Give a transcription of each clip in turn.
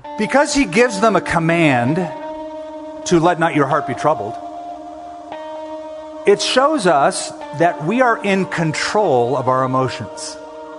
Because he gives them a command to let not your heart be troubled, it shows us that we are in control of our emotions.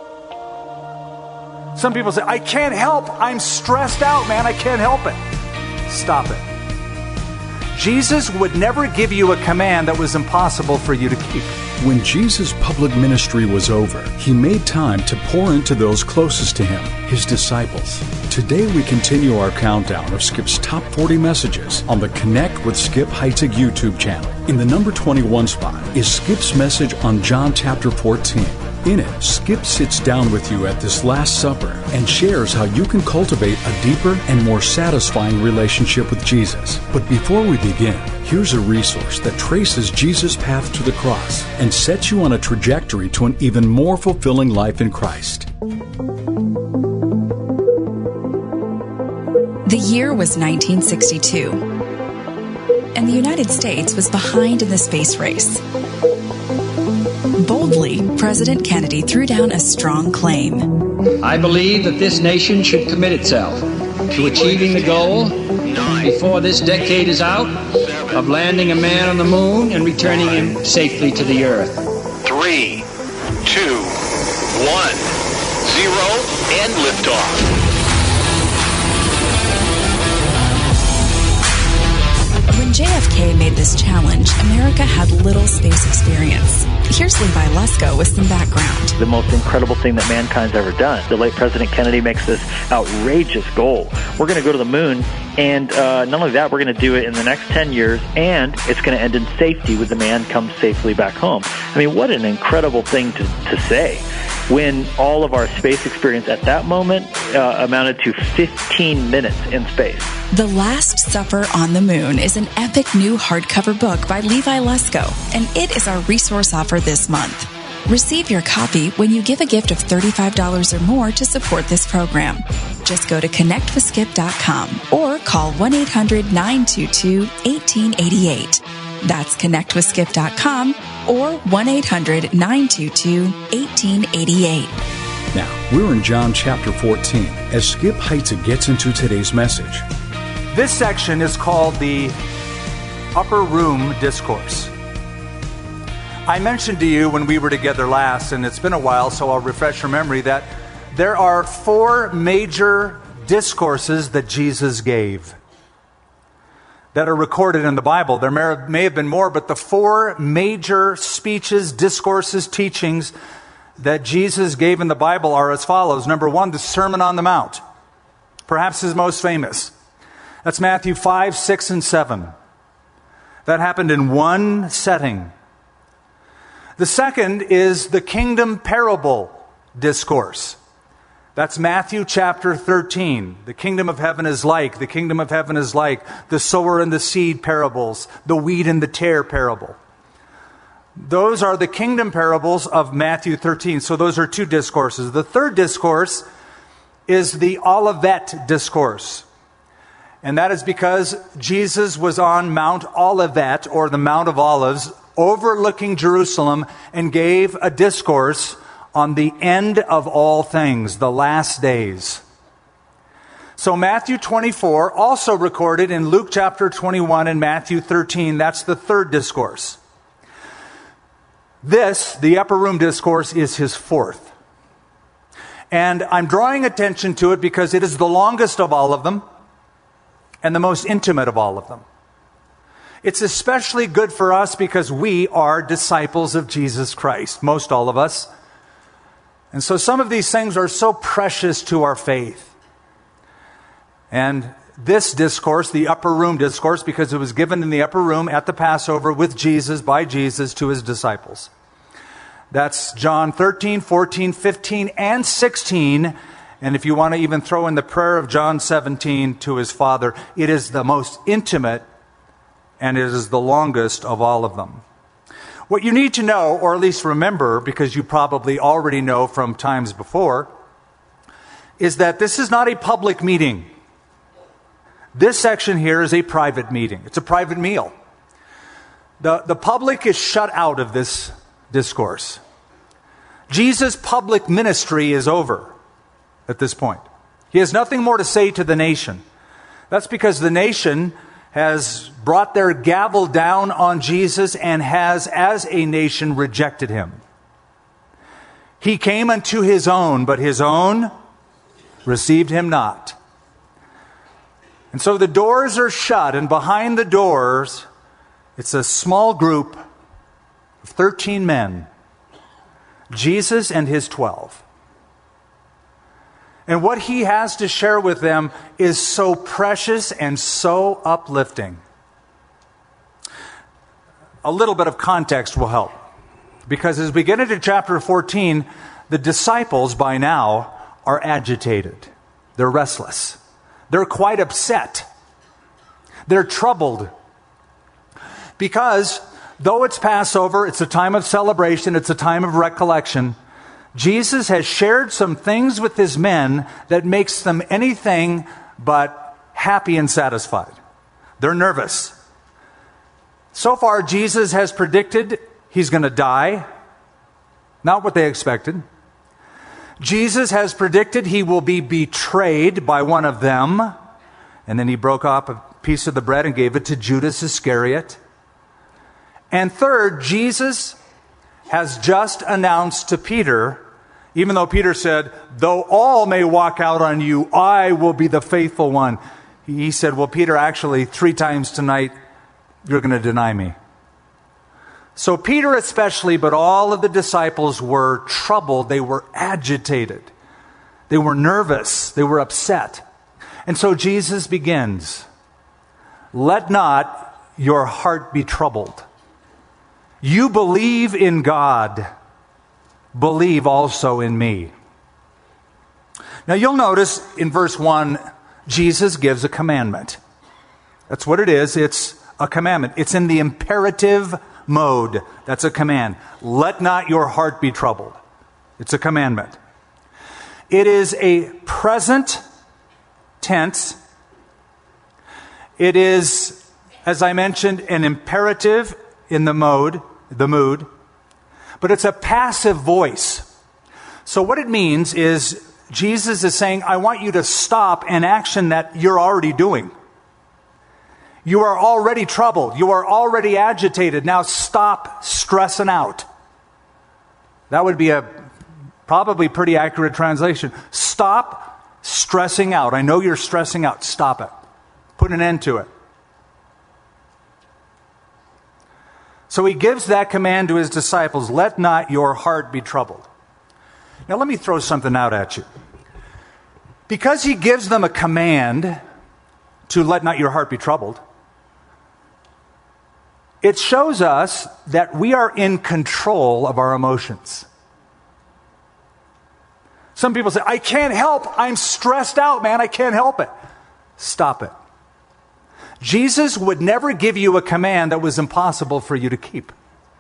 Some people say, I can't help. I'm stressed out, man. I can't help it. Stop it. Jesus would never give you a command that was impossible for you to keep. When Jesus' public ministry was over, he made time to pour into those closest to him, his disciples. Today we continue our countdown of Skip's top 40 messages on the Connect with Skip Heitzig YouTube channel. In the number 21 spot is Skip's message on John chapter 14. In it, Skip sits down with you at this Last Supper and shares how you can cultivate a deeper and more satisfying relationship with Jesus. But before we begin, here's a resource that traces Jesus' path to the cross and sets you on a trajectory to an even more fulfilling life in Christ. The year was 1962, and the United States was behind in the space race. Boldly, President Kennedy threw down a strong claim. I believe that this nation should commit itself to achieving the goal before this decade is out of landing a man on the moon and returning him safely to the earth. 3, 2, 1, 0, and liftoff. When JFK made this challenge, America had little space experience. Here's Levi Lusko with some background. The most incredible thing that mankind's ever done. The late President Kennedy makes this outrageous goal. We're going to go to the moon, and not only that, we're going to do it in the next 10 years, and it's going to end in safety when the man comes safely back home. I mean, what an incredible thing to say, when all of our space experience at that moment amounted to 15 minutes in space. The Last Supper on the Moon is an epic new hardcover book by Levi Lusko, and it is our resource offer this month. Receive your copy when you give a gift of $35 or more to support this program. Just go to connectwithskip.com or call 1-800-922-1888. That's connectwithskip.com or 1-800-922-1888. Now, we're in John chapter 14 as Skip Heitzig gets into today's message. This section is called the Upper Room Discourse. I mentioned to you when we were together last, and it's been a while, so I'll refresh your memory, that there are 4 major discourses that Jesus gave that are recorded in the Bible. There may have been more, but the 4 major speeches, discourses, teachings that Jesus gave in the Bible are as follows. Number 1, the Sermon on the Mount, perhaps his most famous. That's Matthew 5, 6, and 7. That happened in one setting. The second is the Kingdom Parable Discourse. That's Matthew chapter 13. The kingdom of heaven is like, the kingdom of heaven is like, the sower and the seed parables, the wheat and the tare parable. Those are the kingdom parables of Matthew 13. So those are 2 discourses. The third discourse is the Olivet Discourse. And that is because Jesus was on Mount Olivet, or the Mount of Olives, overlooking Jerusalem, and gave a discourse on the end of all things, the last days. So Matthew 24, also recorded in Luke chapter 21 and Matthew 13, that's the third discourse. This, the Upper Room Discourse, is his fourth. And I'm drawing attention to it because it is the longest of all of them and the most intimate of all of them. It's especially good for us because we are disciples of Jesus Christ, most all of us. And so some of these things are so precious to our faith. And this discourse, the Upper Room Discourse, because it was given in the upper room at the Passover with Jesus, by Jesus, to his disciples. That's John 13, 14, 15, and 16. And if you want to even throw in the prayer of John 17 to his Father, it is the most intimate and it is the longest of all of them. What you need to know, or at least remember, because you probably already know from times before, is that this is not a public meeting. This section here is a private meeting. It's a private meal. The public is shut out of this discourse. Jesus' public ministry is over at this point. He has nothing more to say to the nation. That's because the nation has brought their gavel down on Jesus and has, as a nation, rejected him. He came unto his own, but his own received him not. And so the doors are shut, and behind the doors, it's a small group of 13 men, Jesus and his 12. And what he has to share with them is so precious and so uplifting. A little bit of context will help. Because as we get into chapter 14, the disciples by now are agitated. They're restless. They're quite upset. They're troubled. Because though it's Passover, it's a time of celebration, it's a time of recollection, Jesus has shared some things with his men that makes them anything but happy and satisfied. They're nervous. So far, Jesus has predicted he's going to die. Not what they expected. Jesus has predicted he will be betrayed by one of them. And then he broke off a piece of the bread and gave it to Judas Iscariot. And third, Jesus has just announced to Peter, even though Peter said, though all may walk out on you, I will be the faithful one. He said, well, Peter, actually 3 times tonight, you're going to deny me. So Peter especially, but all of the disciples were troubled. They were agitated. They were nervous. They were upset. And so Jesus begins, let not your heart be troubled. You believe in God, believe also in me. Now you'll notice in verse 1, Jesus gives a commandment. That's what it is. It's a commandment. It's in the imperative mode. That's a command. Let not your heart be troubled. It's a commandment. It is a present tense. It is, as I mentioned, an imperative in the mood, but it's a passive voice. So what it means is Jesus is saying, I want you to stop an action that you're already doing. You are already troubled. You are already agitated. Now stop stressing out. That would be a probably pretty accurate translation. Stop stressing out. I know you're stressing out. Stop it. Put an end to it. So he gives that command to his disciples, let not your heart be troubled. Now let me throw something out at you. Because he gives them a command to let not your heart be troubled, it shows us that we are in control of our emotions. Some people say, I can't help. I'm stressed out, man. I can't help it. Stop it. Jesus would never give you a command that was impossible for you to keep.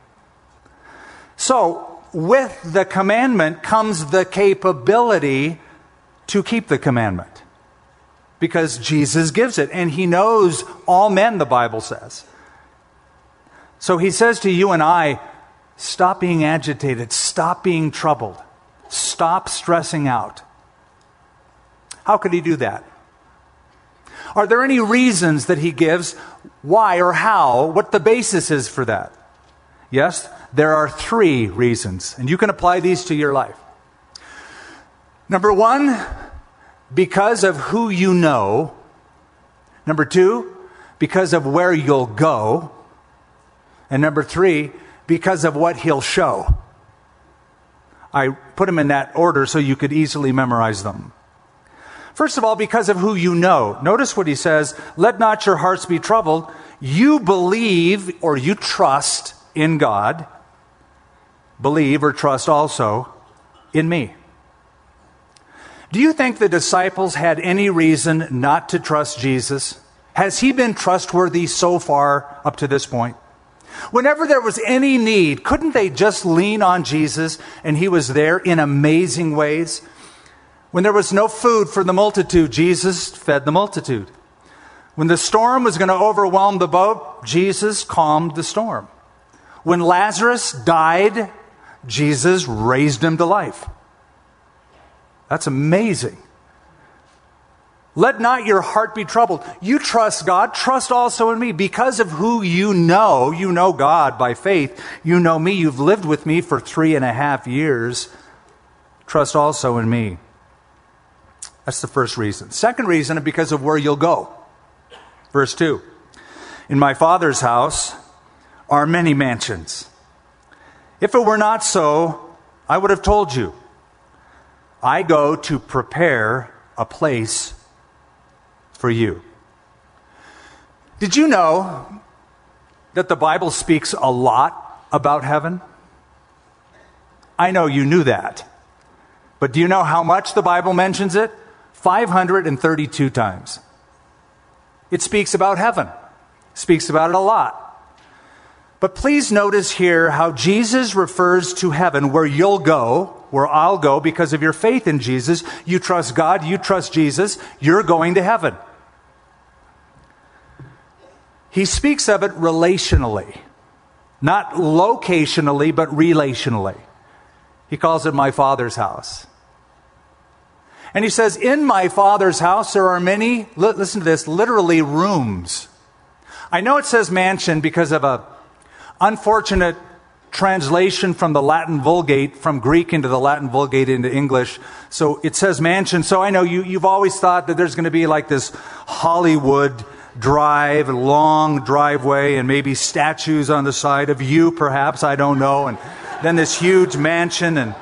So, with the commandment comes the capability to keep the commandment. Because Jesus gives it, and he knows all men, the Bible says. So he says to you and I, stop being agitated, stop being troubled, stop stressing out. How could he do that? Are there any reasons that he gives why or how, what the basis is for that? Yes, there are 3 reasons, and you can apply these to your life. Number 1, because of who you know. Number 2, because of where you'll go. And number 3, because of what he'll show. I put them in that order so you could easily memorize them. First of all, because of who you know. Notice what he says, let not your hearts be troubled. You believe or you trust in God. Believe or trust also in me. Do you think the disciples had any reason not to trust Jesus? Has he been trustworthy so far up to this point? Whenever there was any need, couldn't they just lean on Jesus and he was there in amazing ways? When there was no food for the multitude, Jesus fed the multitude. When the storm was going to overwhelm the boat, Jesus calmed the storm. When Lazarus died, Jesus raised him to life. That's amazing. Let not your heart be troubled. You trust God, trust also in me. Because of who you know God by faith, you know me, you've lived with me for 3.5 years. Trust also in me. That's the first reason. Second reason, because of where you'll go. Verse 2. In my Father's house are many mansions. If it were not so, I would have told you. I go to prepare a place for you. Did you know that the Bible speaks a lot about heaven? I know you knew that. But do you know how much the Bible mentions it? 532 times. It speaks about heaven. It speaks about it a lot. But please notice here how Jesus refers to heaven, where you'll go, where I'll go because of your faith in Jesus. You trust God, you trust Jesus, you're going to heaven. He speaks of it relationally, not locationally, but relationally. He calls it my Father's house. And he says, in my Father's house there are many, listen to this, literally rooms. I know it says mansion because of a unfortunate translation from the Latin Vulgate, from Greek into the Latin Vulgate into English. So it says mansion. So I know you've always thought that there's going to be like this Hollywood drive, long driveway, and maybe statues on the side of you, perhaps, I don't know, and then this huge mansion. And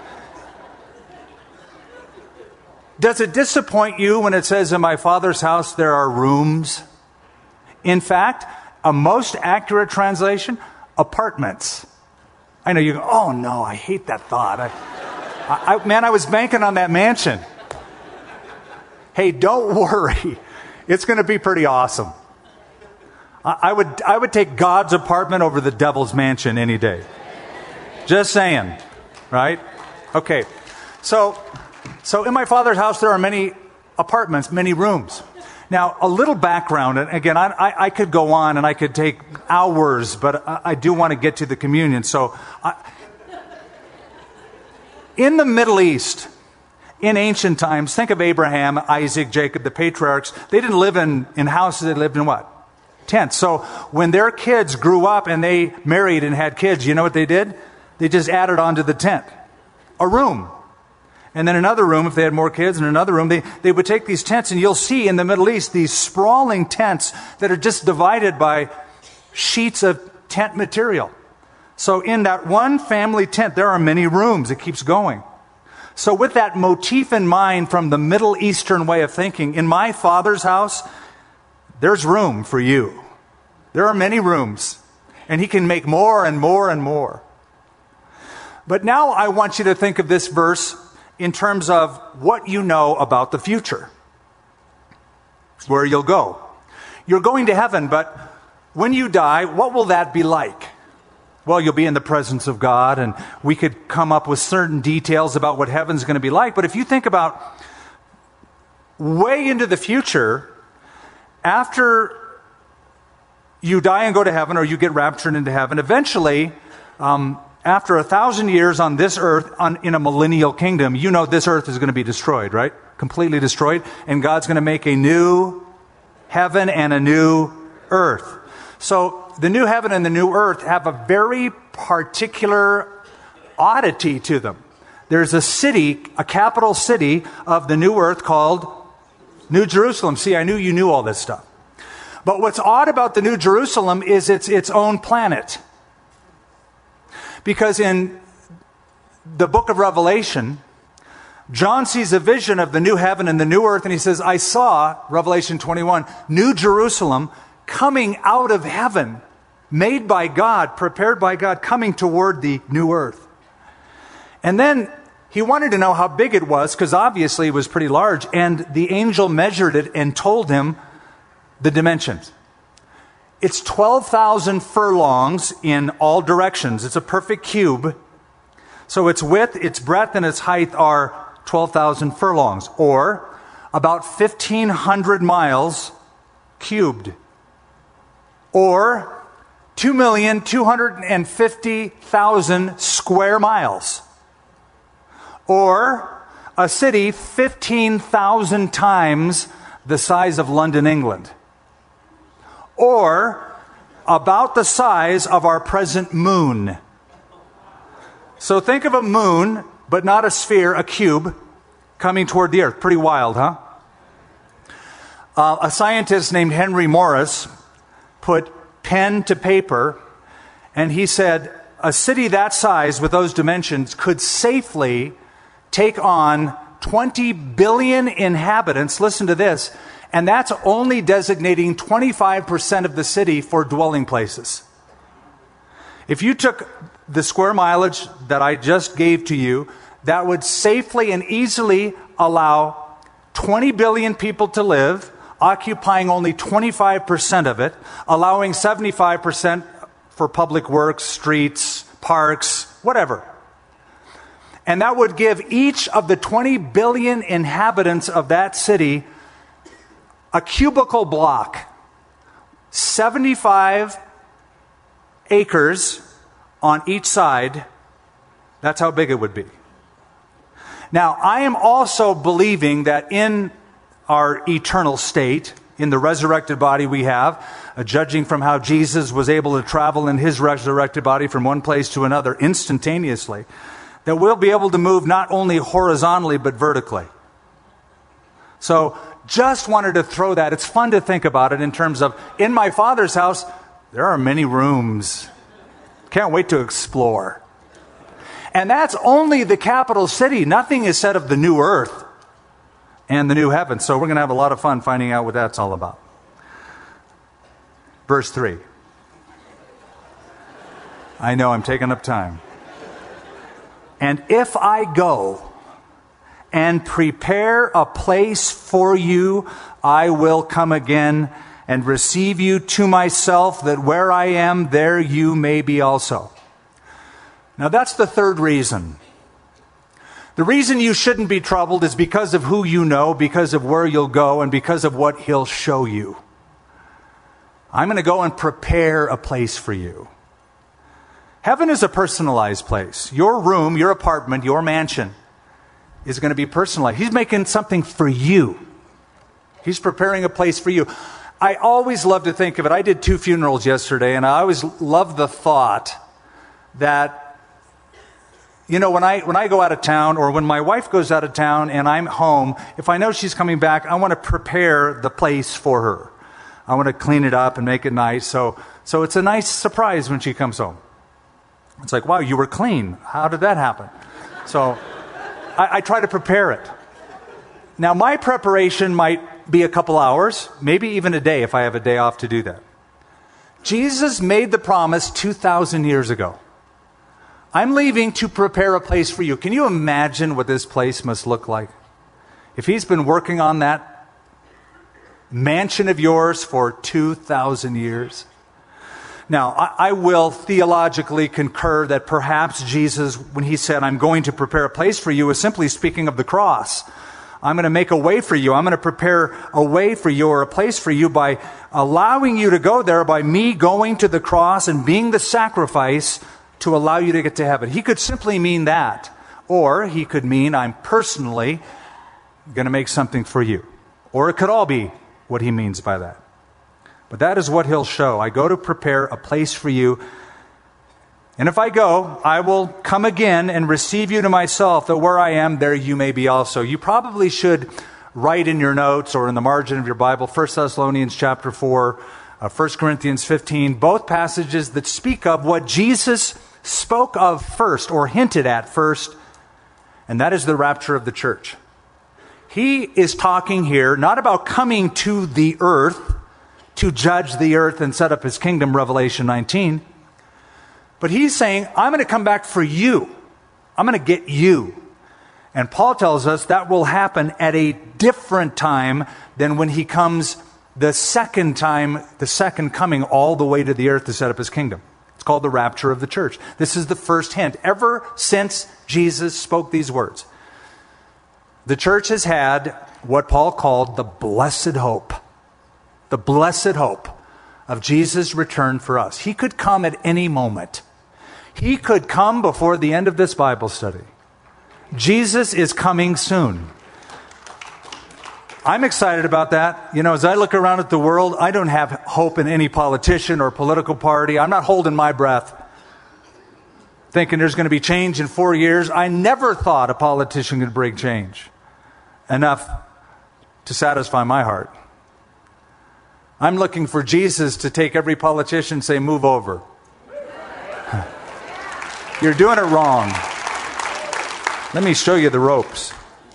does it disappoint you when it says in my Father's house there are rooms? In fact, a most accurate translation, apartments. I know you go, oh no, I hate that thought. I was banking on that mansion. Hey, don't worry. It's going to be pretty awesome. I would take God's apartment over the devil's mansion any day. Just saying, right? Okay. So in my Father's house there are many apartments, many rooms. Now, a little background, and again, I could go on and I could take hours, but I do want to get to the communion. So, in the Middle East, in ancient times, think of Abraham, Isaac, Jacob, the patriarchs. They didn't live in houses, they lived in what? Tents. So when their kids grew up and they married and had kids, you know what they did? They just added on to the tent a room. And then another room, if they had more kids, and another room, they would take these tents, and you'll see in the Middle East these sprawling tents that are just divided by sheets of tent material. So in that one family tent, there are many rooms. It keeps going. So with that motif in mind from the Middle Eastern way of thinking, in my Father's house, there's room for you. There are many rooms. And he can make more and more and more. But now I want you to think of this verse in terms of what you know about the future. Where you'll go. You're going to heaven, but when you die, what will that be like? Well, you'll be in the presence of God, and we could come up with certain details about what heaven's going to be like. But if you think about way into the future, after you die and go to heaven, or you get raptured into heaven, eventually, after 1,000 years on this earth, in a millennial kingdom, you know this earth is going to be destroyed, right? Completely destroyed. And God's going to make a new heaven and a new earth. So the new heaven and the new earth have a very particular oddity to them. There's a city, a capital city of the new earth called New Jerusalem. See, I knew you knew all this stuff. But what's odd about the New Jerusalem is it's its own planet. Because in the book of Revelation, John sees a vision of the new heaven and the new earth, and he says, I saw, Revelation 21, New Jerusalem coming out of heaven, made by God, prepared by God, coming toward the new earth. And then he wanted to know how big it was, because obviously it was pretty large, and the angel measured it and told him the dimensions. It's 12,000 furlongs in all directions. It's a perfect cube. So its width, its breadth, and its height are 12,000 furlongs, or about 1,500 miles cubed, or 2,250,000 square miles, or a city 15,000 times the size of London, England, or about the size of our present moon. So think of a moon, but not a sphere, a cube, coming toward the earth. Pretty wild, huh? A scientist named Henry Morris put pen to paper, and he said a city that size with those dimensions could safely take on 20 billion inhabitants. Listen to this. And that's only designating 25% of the city for dwelling places. If you took the square mileage that I just gave to you, that would safely and easily allow 20 billion people to live, occupying only 25% of it, allowing 75% for public works, streets, parks, whatever. And that would give each of the 20 billion inhabitants of that city a cubicle block, 75 acres on each side. That's how big it would be. Now, I am also believing that in our eternal state, in the resurrected body we have, judging from how Jesus was able to travel in his resurrected body from one place to another instantaneously, that we'll be able to move not only horizontally but vertically. So, just wanted to throw that. It's fun to think about it in terms of, in my Father's house, there are many rooms. Can't wait to explore. And that's only the capital city. Nothing is said of the new earth and the new heaven. So we're going to have a lot of fun finding out what that's all about. Verse 3. I know I'm taking up time. And if I go and prepare a place for you, I will come again and receive you to myself, that where I am, there you may be also. Now that's the third reason. The reason you shouldn't be troubled is because of who you know, because of where you'll go, and because of what he'll show you. I'm going to go and prepare a place for you. Heaven is a personalized place. Your room, your apartment, your mansion is going to be personalized. He's making something for you. He's preparing a place for you. I always love to think of it. I did 2 funerals yesterday, and I always love the thought that, you know, when I go out of town, or when my wife goes out of town and I'm home, if I know she's coming back, I want to prepare the place for her. I want to clean it up and make it nice. So it's a nice surprise when she comes home. It's like, wow, you were clean. How did that happen? So I try to prepare it. Now, my preparation might be a couple hours, maybe even a day if I have a day off to do that. Jesus made the promise 2,000 years ago. I'm leaving to prepare a place for you. Can you imagine what this place must look like? If he's been working on that mansion of yours for 2,000 years. Now, I will theologically concur that perhaps Jesus, when he said, I'm going to prepare a place for you, was simply speaking of the cross. I'm going to make a way for you. I'm going to prepare a way for you, or a place for you, by allowing you to go there, by me going to the cross and being the sacrifice to allow you to get to heaven. He could simply mean that. Or he could mean, I'm personally going to make something for you. Or it could all be what he means by that. But that is what he'll show. I go to prepare a place for you. And if I go, I will come again and receive you to myself, that where I am, there you may be also. You probably should write in your notes or in the margin of your Bible, 1 Thessalonians chapter 4, 1 Corinthians 15, both passages that speak of what Jesus spoke of first, or hinted at first, and that is the rapture of the church. He is talking here not about coming to the earth to judge the earth and set up his kingdom, Revelation 19. But he's saying, I'm going to come back for you. I'm going to get you. And Paul tells us that will happen at a different time than when he comes the second time, the second coming all the way to the earth to set up his kingdom. It's called the rapture of the church. This is the first hint. Ever since Jesus spoke these words, the church has had what Paul called the blessed hope. The blessed hope of Jesus' return for us. He could come at any moment. He could come before the end of this Bible study. Jesus is coming soon. I'm excited about that. You know, as I look around at the world, I don't have hope in any politician or political party. I'm not holding my breath, thinking there's going to be change in 4 years. I never thought a politician could bring change enough to satisfy my heart. I'm looking for Jesus to take every politician and say, move over. You're doing it wrong. Let me show you the ropes.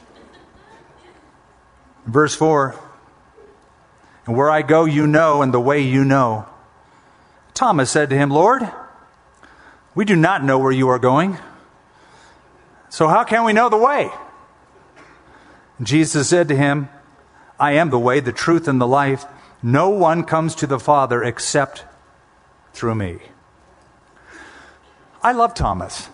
Verse 4, and where I go you know, and the way you know. Thomas said to him, Lord, we do not know where you are going, so how can we know the way? And Jesus said to him, I am the way, the truth, and the life. No one comes to the Father except through me. I love Thomas.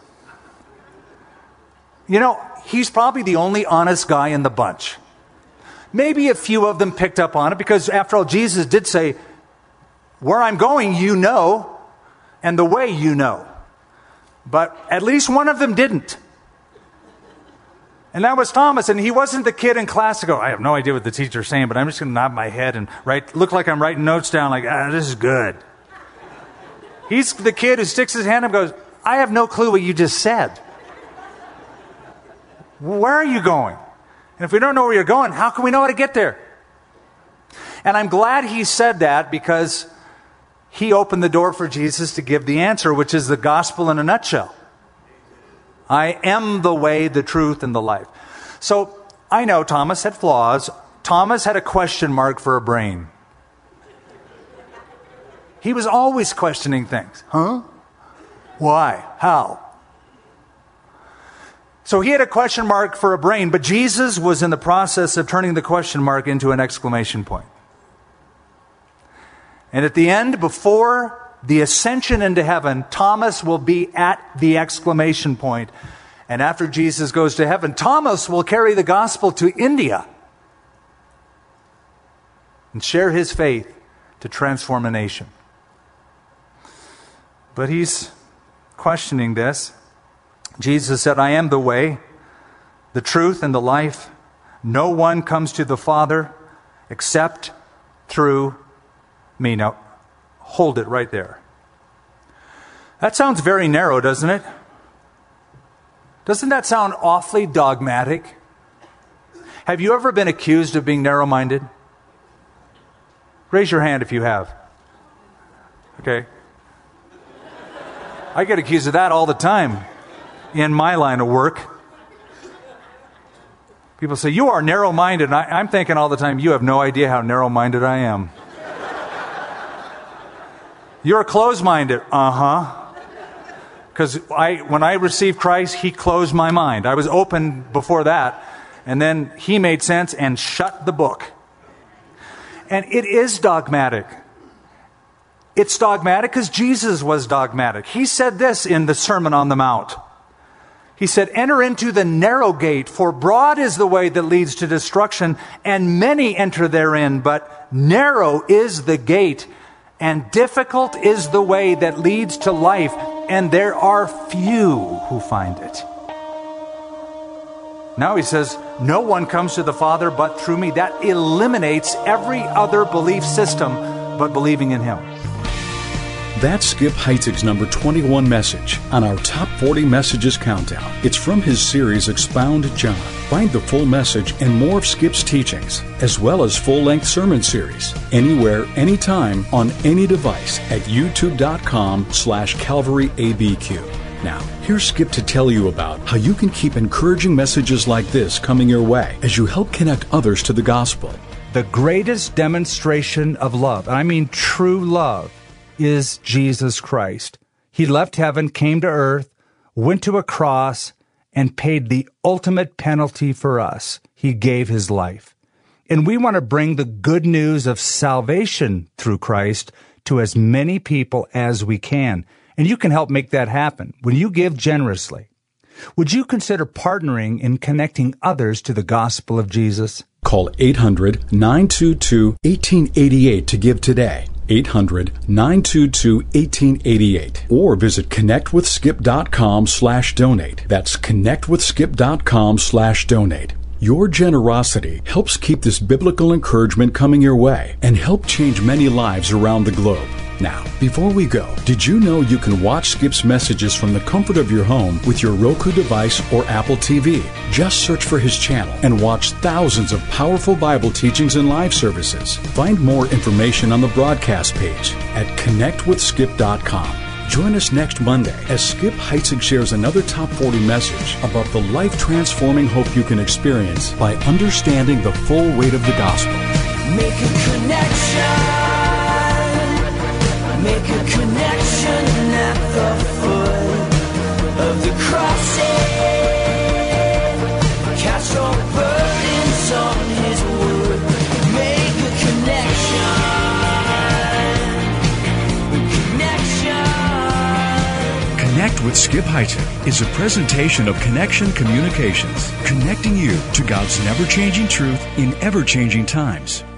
You know, he's probably the only honest guy in the bunch. Maybe a few of them picked up on it because, after all, Jesus did say, where I'm going, you know, and the way you know. But at least one of them didn't. And that was Thomas, and he wasn't the kid in class to go, I have no idea what the teacher's saying, but I'm just going to nod my head and look like I'm writing notes down like, this is good. He's the kid who sticks his hand up and goes, I have no clue what you just said. Where are you going? And if we don't know where you're going, how can we know how to get there? And I'm glad he said that because he opened the door for Jesus to give the answer, which is the gospel in a nutshell. I am the way, the truth, and the life. So I know Thomas had flaws. Thomas had a question mark for a brain. He was always questioning things. Huh? Why? How? So he had a question mark for a brain, but Jesus was in the process of turning the question mark into an exclamation point. And at the end, before the ascension into heaven, Thomas will be at the exclamation point. And after Jesus goes to heaven, Thomas will carry the gospel to India and share his faith to transform a nation. But he's questioning this. Jesus said, I am the way, the truth, and the life. No one comes to the Father except through me. Now, hold it right there. That sounds very narrow, doesn't it? Doesn't that sound awfully dogmatic? Have you ever been accused of being narrow-minded? Raise your hand if you have. Okay. I get accused of that all the time in my line of work. People say, you are narrow-minded. And I'm thinking all the time, you have no idea how narrow-minded I am. You're closed-minded. Because when I received Christ, He closed my mind. I was open before that. And then He made sense and shut the book. And it is dogmatic. It's dogmatic because Jesus was dogmatic. He said this in the Sermon on the Mount. He said, enter into the narrow gate, for broad is the way that leads to destruction, and many enter therein. But narrow is the gate, and difficult is the way that leads to life, and there are few who find it. Now he says, no one comes to the Father but through me. That eliminates every other belief system but believing in Him. That's Skip Heitzig's number 21 message on our Top 40 Messages Countdown. It's from his series Expound John. Find the full message and more of Skip's teachings, as well as full-length sermon series, anywhere, anytime, on any device at youtube.com/CalvaryABQ. Now, here's Skip to tell you about how you can keep encouraging messages like this coming your way as you help connect others to the gospel. The greatest demonstration of love, and I mean true love, is Jesus Christ. He left heaven, came to earth, went to a cross, and paid the ultimate penalty for us. He gave His life. And we want to bring the good news of salvation through Christ to as many people as we can. And you can help make that happen when you give generously. Would you consider partnering in connecting others to the gospel of Jesus? Call 800-922-1888 to give today. 800-922-1888. Or visit connectwithskip.com/donate. That's connectwithskip.com/donate. Your generosity helps keep this biblical encouragement coming your way and help change many lives around the globe. Now, before we go, did you know you can watch Skip's messages from the comfort of your home with your Roku device or Apple TV? Just search for his channel and watch thousands of powerful Bible teachings and live services. Find more information on the broadcast page at connectwithskip.com. Join us next Monday as Skip Heitzig shares another Top 40 message about the life-transforming hope you can experience by understanding the full weight of the gospel. Make a connection. Make a connection at the foot of the crossing. Cast your burdens on his wood. Make a connection. Connect with Skip Heitzig is a presentation of Connection Communications, connecting you to God's never-changing truth in ever-changing times.